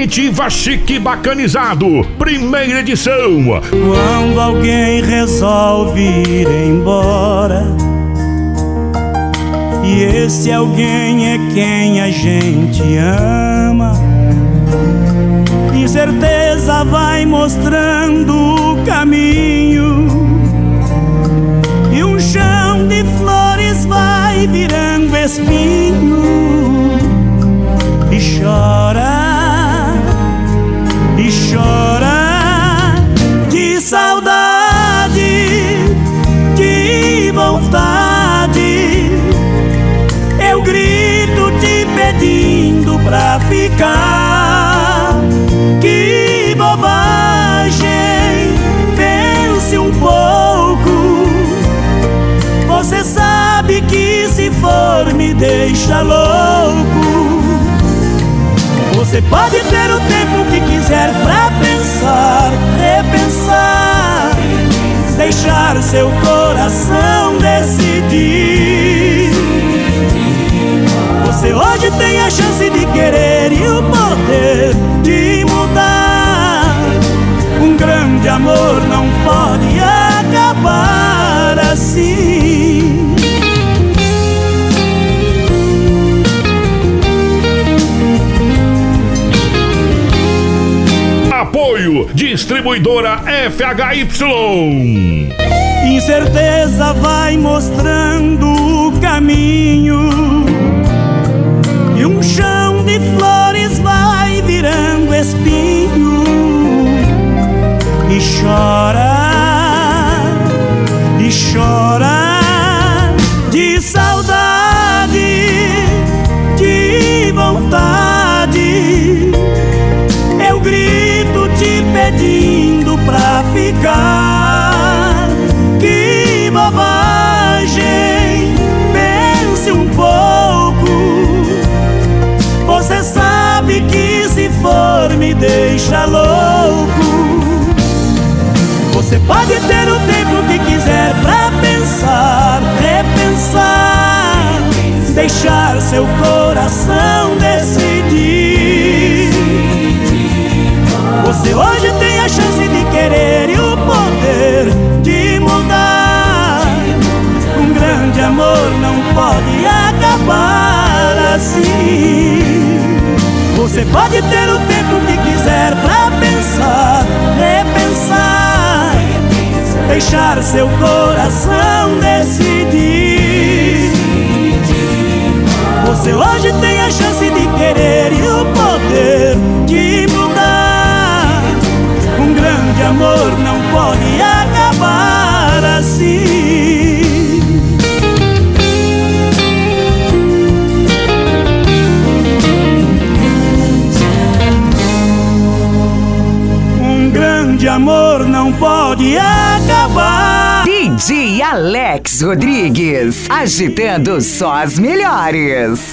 Comitiva Chique Bacanizado, primeira edição. Quando alguém resolve ir embora, e esse alguém é quem a gente ama, incerteza vai mostrando o caminho, e um chão de flores vai virando espinho. E chora, e chora de saudade, de vontade. Eu grito te pedindo pra ficar. Que bobagem, pense um pouco. Você sabe que se for me deixa louco. Você pode ter o tempo que quiser pra pensar, repensar, deixar seu coração decidir. Você hoje tem a chance de querer e o poder de mudar. Um grande amor não pode acabar assim. Apoio Distribuidora FHY. Incerteza vai mostrando o caminho, e um chão de flores vai virando espinho. E chora, e chora de saudade, de vontade. Eu grito te pedindo pra ficar. Que bobagem, pense um pouco. Você sabe que se for me deixa louco. Você pode ter o tempo que quiser pra pensar, repensar, deixar seu coração decidir. Você hoje tem a chance de querer e o poder de mudar. Um grande amor não pode acabar assim. Você pode ter o tempo que quiser pra pensar, repensar, deixar seu coração decidir. Você hoje tem a chance de querer e o poder de mudar. Um grande amor não pode acabar assim. Um grande amor não pode acabar. DJ Alex Rodrigues, agitando só as melhores.